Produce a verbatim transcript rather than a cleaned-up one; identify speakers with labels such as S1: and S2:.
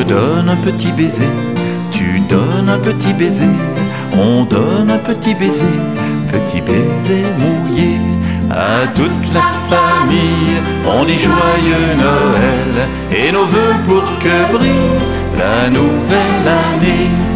S1: Je donne un petit baiser, tu donnes un petit baiser, on donne un petit baiser, petit baiser mouillé. À toute la famille, on dit joyeux Noël et nos vœux pour que brille la nouvelle année.